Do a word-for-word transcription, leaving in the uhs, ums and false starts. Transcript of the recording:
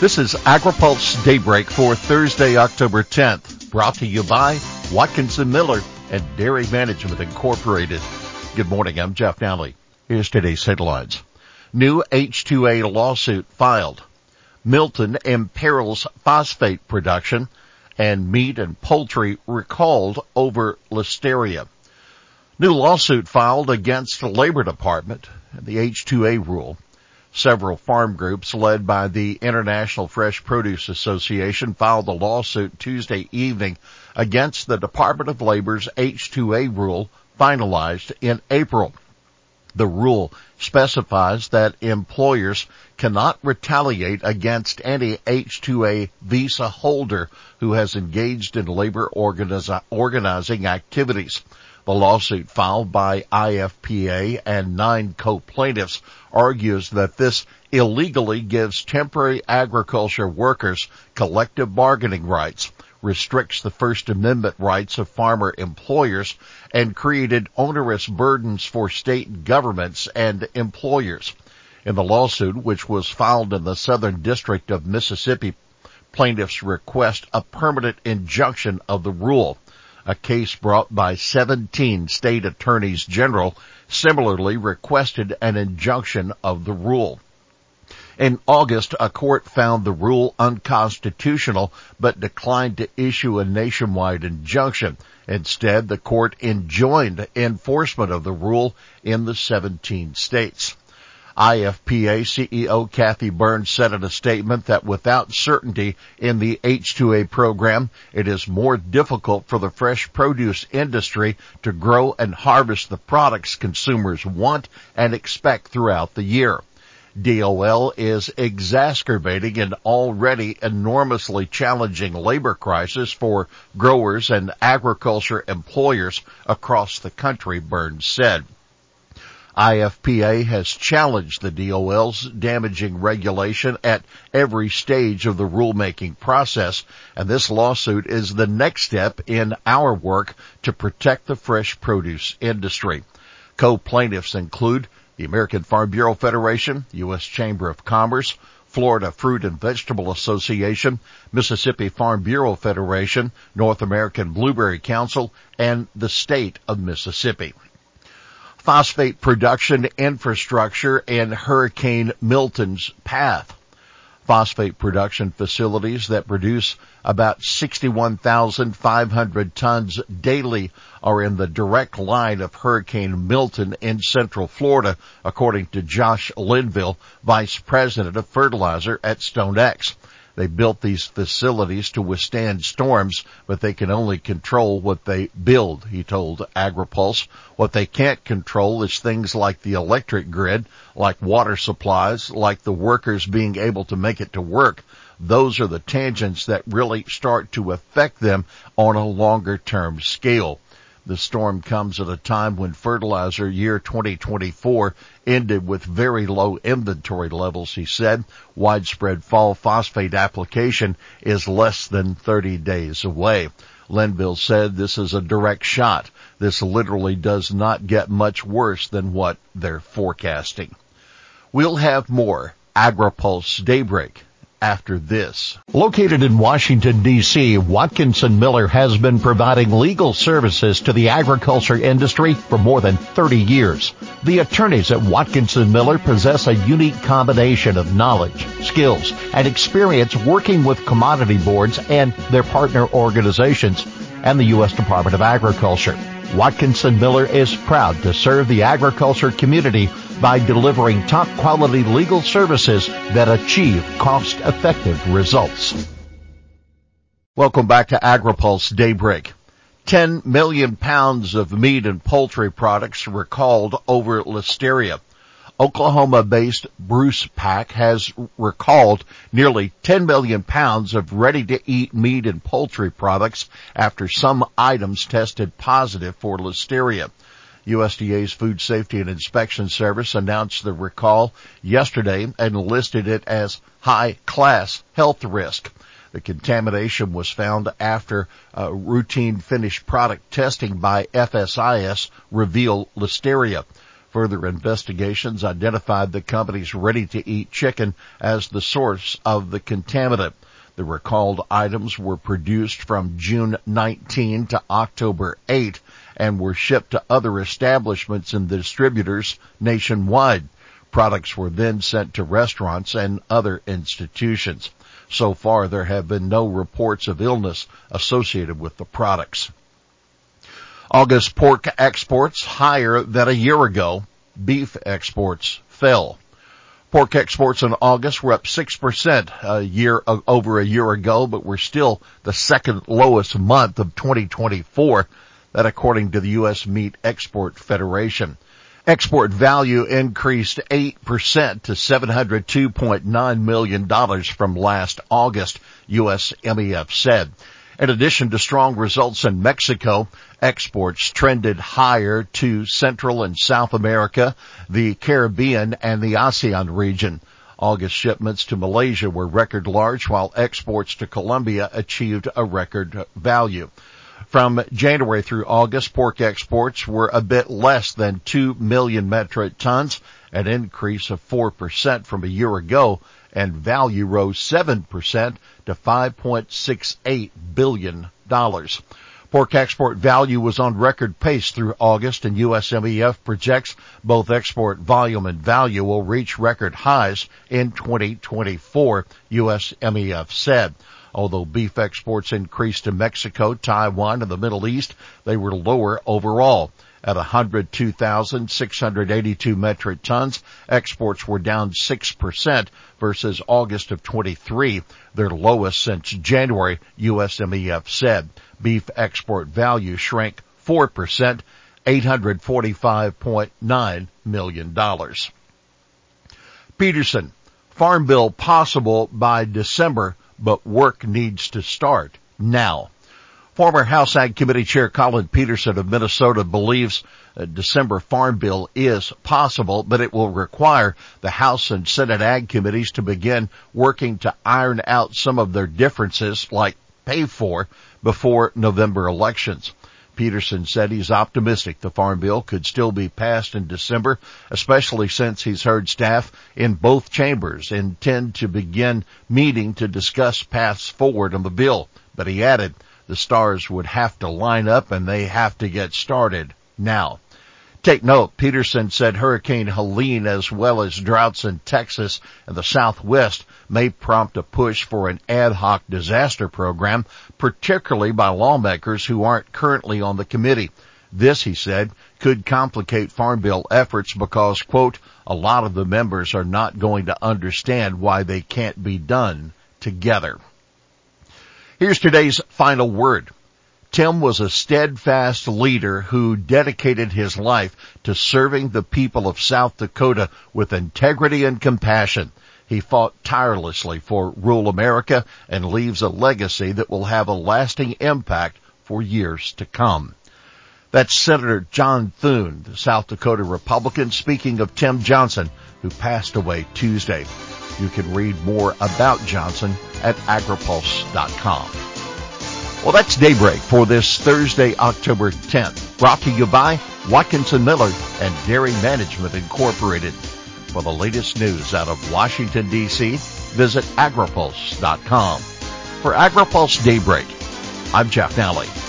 This is AgriPulse Daybreak for Thursday, October tenth, brought to you by Watkinson Miller and Dairy Management Incorporated. Good morning, I'm Jeff Nally. Here's today's headlines. New H two A lawsuit filed. Milton imperils phosphate production, and meat and poultry recalled over listeria. New lawsuit filed against the Labor Department and the H two A rule. Several farm groups led by the International Fresh Produce Association filed a lawsuit Tuesday evening against the Department of Labor's H two A rule finalized in April. The rule specifies that employers cannot retaliate against any H two A visa holder who has engaged in labor organiz- organizing activities. The lawsuit filed by I F P A and nine co-plaintiffs argues that this illegally gives temporary agriculture workers collective bargaining rights, restricts the First Amendment rights of farmer employers, and created onerous burdens for state governments and employers. In the lawsuit, which was filed in the Southern District of Mississippi, plaintiffs request a permanent injunction of the rule. A case brought by seventeen state attorneys general similarly requested an injunction of the rule. In August, a court found the rule unconstitutional but declined to issue a nationwide injunction. Instead, the court enjoined enforcement of the rule in the seventeen states. I F P A C E O Kathy Burns said in a statement that without certainty in the H two A program, it is more difficult for the fresh produce industry to grow and harvest the products consumers want and expect throughout the year. D O L is exacerbating an already enormously challenging labor crisis for growers and agriculture employers across the country, Burns said. I F P A has challenged the D O L's damaging regulation at every stage of the rulemaking process, and this lawsuit is the next step in our work to protect the fresh produce industry. Co-plaintiffs include the American Farm Bureau Federation, U S Chamber of Commerce, Florida Fruit and Vegetable Association, Mississippi Farm Bureau Federation, North American Blueberry Council, and the state of Mississippi. Phosphate production infrastructure in Hurricane Milton's path. Phosphate production facilities that produce about sixty-one thousand five hundred tons daily are in the direct line of Hurricane Milton in Central Florida, according to Josh Linville, Vice President of Fertilizer at StoneX. They built these facilities to withstand storms, but they can only control what they build, he told AgriPulse. What they can't control is things like the electric grid, like water supplies, like the workers being able to make it to work. Those are the tangents that really start to affect them on a longer-term scale. The storm comes at a time when fertilizer year twenty twenty-four ended with very low inventory levels, he said. Widespread fall phosphate application is less than thirty days away. Linville said this is a direct shot. This literally does not get much worse than what they're forecasting. We'll have more AgriPulse Daybreak after this. Located in Washington, D C, Watkinson Miller has been providing legal services to the agriculture industry for more than thirty years. The attorneys at Watkinson Miller possess a unique combination of knowledge, skills, and experience working with commodity boards and their partner organizations and the U S Department of Agriculture. Watkinson Miller is proud to serve the agriculture community by delivering top-quality legal services that achieve cost-effective results. Welcome back to AgriPulse Daybreak. ten million pounds of meat and poultry products recalled over listeria. Oklahoma-based Bruce Pack has recalled nearly ten million pounds of ready-to-eat meat and poultry products after some items tested positive for listeria. U S D A's Food Safety and Inspection Service announced the recall yesterday and listed it as high-class health risk. The contamination was found after uh, routine finished product testing by F S I S revealed listeria. Further investigations identified the company's ready-to-eat chicken as the source of the contaminant. The recalled items were produced from June nineteenth to October eighth and were shipped to other establishments and distributors nationwide. Products were then sent to restaurants and other institutions. So far, there have been no reports of illness associated with the products. August pork exports higher than a year ago. Beef exports fell. Pork exports in August were up six percent a year over a year ago, but were still the second lowest month of twenty twenty-four. That according to the U S Meat Export Federation. Export value increased eight percent to seven hundred two point nine million dollars from last August, U S M E F said. In addition to strong results in Mexico, exports trended higher to Central and South America, the Caribbean, and the ASEAN region. August shipments to Malaysia were record large, while exports to Colombia achieved a record value. From January through August, pork exports were a bit less than two million metric tons, an increase of four percent from a year ago, and value rose seven percent to five point six eight billion dollars. Pork export value was on record pace through August, and U S M E F projects both export volume and value will reach record highs in twenty twenty-four, U S M E F said. Although beef exports increased to Mexico, Taiwan, and the Middle East, they were lower overall. At one hundred two thousand six hundred eighty-two metric tons, exports were down six percent versus August of twenty-three, their lowest since January, U S M E F said. Beef export value shrank four percent, eight hundred forty-five point nine million dollars. Peterson, Farm Bill possible by December, but work needs to start now. Former House Ag Committee Chair Collin Peterson of Minnesota believes a December Farm Bill is possible, but it will require the House and Senate Ag Committees to begin working to iron out some of their differences, like pay for, before November elections. Peterson said he's optimistic the Farm Bill could still be passed in December, especially since he's heard staff in both chambers intend to begin meeting to discuss paths forward on the bill. But he added, the stars would have to line up and they have to get started now. Take note, Peterson said Hurricane Helene as well as droughts in Texas and the Southwest may prompt a push for an ad hoc disaster program, particularly by lawmakers who aren't currently on the committee. This, he said, could complicate Farm Bill efforts because, quote, a lot of the members are not going to understand why they can't be done together. Here's today's final word. Tim was a steadfast leader who dedicated his life to serving the people of South Dakota with integrity and compassion. He fought tirelessly for rural America and leaves a legacy that will have a lasting impact for years to come. That's Senator John Thune, the South Dakota Republican, speaking of Tim Johnson, who passed away Tuesday. You can read more about Johnson at agripulse dot com. Well, that's Daybreak for this Thursday, October tenth. Brought to you by Watkinson Miller and Dairy Management Incorporated. For the latest news out of Washington, D C, visit agripulse dot com. For AgriPulse Daybreak, I'm Jeff Nally.